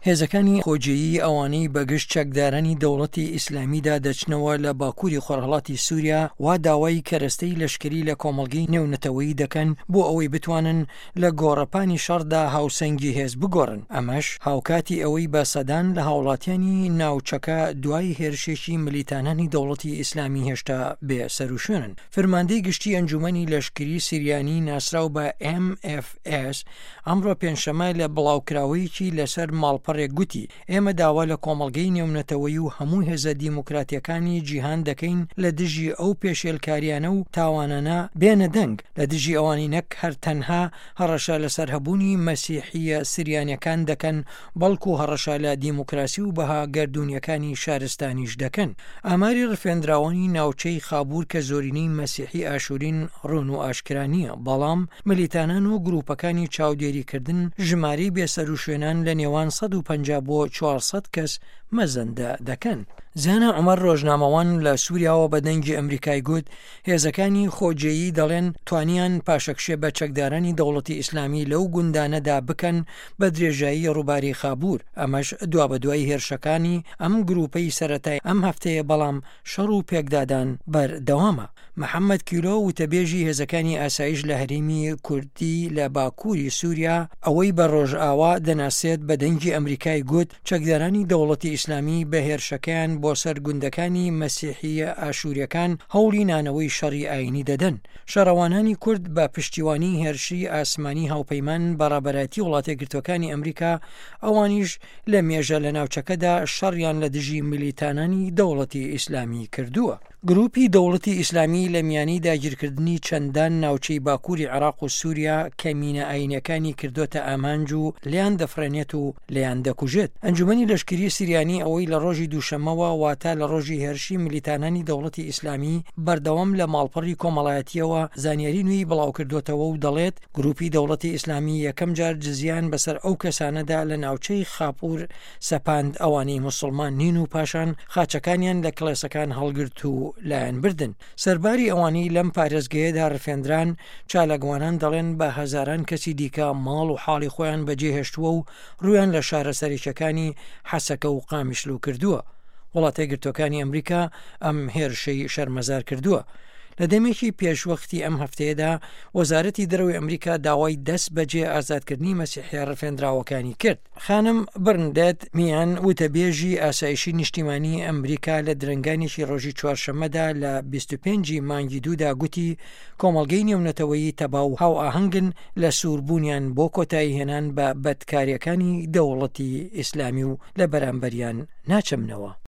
هێزەکانی خۆجێیی ئەوانەی بەگشت چەکدارانی دەوڵەتی ئیسلامیدا دەچنەوە لە باکووری خۆرهەڵاتی سووریا وا داوای کەرەستەی لەشکری لە کۆمەڵگەی نێونەتەوەیی دەکەن بۆ ئەوەی بتوانن لە گۆڕەپانی شەڕدا هاوسەنگی هێز بگۆڕن. ئەمەش هاوکاتی ئەوەی بە سەدان لە هاوڵاتیانی ناوچەکە دوای هێرشێکی ملیتانانی دەوڵەتی ئیسلامی هێشتا بێ سەروشوێنن. فرماندەی گشتی ئەنجومەنی لەشکری سیریانی ناسراو بە MFS ئەمڕۆ پێنجشەمە لە بڵاوکراوەیەکی لەسەر ماڵپەڕێک گوتی ئێمە داوا لە کۆمەڵگەی نێونەتەوەیی و هەموو هێزە دیموکراتیەکانی جیهان دەکەین لە دژی ئەو پێشێلکاریانە و تاوانانە بێنە دەنگ لە دژی ئەوانی نەک هەر تەنها هەڕەشە لەسەر هەبوونی مەسیحیە سریانیەکان دەکەن بەڵکو هەڕەشە لە دیموکراسی و بەها گەردونیەکانی شارستانیش دەکەن. ئاماری ڕفێنراوانی ناوچەی خابوور کە زۆرینەی مەسیحی ئاشورین ڕوون و ئاشکرانیە، بەڵام ملیتانان و گروپەکانی چاودێریکردن ژماری بێسەروشوێنان لە نێوان 150 بۆ 400 کەس مەزەندە دەکەن. زانە عومەر ڕۆژنامەوان لە سووریاوە بە دەنگی ئەمریکای گوت هێزەکانی خۆجێیی دەڵێن توانیان پاشەکشێ بە چەکدارانی دەوڵەتی ئیسلامی لەو گوندانەدا بکەن بە درێژایی ڕووباری خابوور. ئەمەش دوا بە دوای هێرشەکانی ئەم گروپەی سەرەتای ئەم هەفتەیە، بەڵام شەڕ و پێکدادان بەردەوامە. محەممەد کیلۆ وتەبێژی هێزەکانی ئاسایش لە هەرێمی کوردی لە باکووری سووریا ئەوەی بە ڕۆژئاوا دەناسێت بە دەنگی ئەمریکای گوت چەکدارانی دەوڵەتی ئیسلامی بە هێرشەکەیان بۆ سەر گوندەکانی مەسیحیە ئاشوریەکان هەوڵی نانەوەی شەڕی ئاینی دەدەن. شەڕەوانانی کورد بە پشتیوانی هێرشی ئاسمانی هاوپەیمان بەڕابەتی وڵاتە گرتوەکانی ئەمریکا ئەوانیش لە مێژە لە ناوچەکەدا شەڕیان لە دژی ملیتانانی دەوڵەتی ئیسلامی کردووە. گروپی دەوڵەتی ئیسلامی لە میانی داگیرکردنی چەندان ناوچەی باکووری عێراق و سووریا کەمینە ئاینەکانی کردوتە ئامانج و لیان دەفرێنێت و لیان دەکوژێت. ئەنجومەنی لەشکری سیریانی ئەوەی لە ڕۆژی دووشەمەوە واتە لە ڕۆژی هێرشی ملیتانانی دەوڵەتی ئیسلامی بەردەوام لە ماڵپەڕی کۆمەڵایەتیەوە زانیاری نوێی بڵاو کردوتەوە و دەڵێت گروپی دەوڵەتی ئیسلامی یەکەم جار جزیان بەسەر ئەو کەسانەدا لە ناوچەی خاپور سەپاند ئەوانەی موسڵمان نین و پاشان خاچەکانیان لە کڵێسەکان هەڵگرت و لایەن بردن. سەرباری ئەوانی لەم پارێزگەیەدا ڕفێنران چالەگوانان دەڵێن بە هەزاران کەسی دیکە ماڵ و حاڵی خۆیان بەجێهێشتووە و ڕویان لە شارە سەرچەکانی حەسەکە و قامیشلو کردووە. وڵاتە گرتوەکانی ئەمریکا ئەم هێرشەی شەرمەزار کردووە. لە دەمێکی پێشوەختی ئەم هەفتەیەدا وەزارەتی دەرەوەی ئەمریکا داوای دەست بەجێ ئازادکردنی مەسیحیە ڕفێنراوەکانی کرد. خانم برندێت میان وتەبێژی ئاسایشی نیشتیمانی ئەمریکا لە درنگانێکی ڕۆژی چوارشەمەدا لە 25 مانگی دوودا گوتی کۆمەڵگەی نێونەتەوەیی تەباو هاو ئاهەنگن لە سووربوونیان بۆ کۆتایی هێنان بە بەدکاریەکانی دەوڵەتی ئیسلامی و لە بەرامبەریان ناچەمنەوە.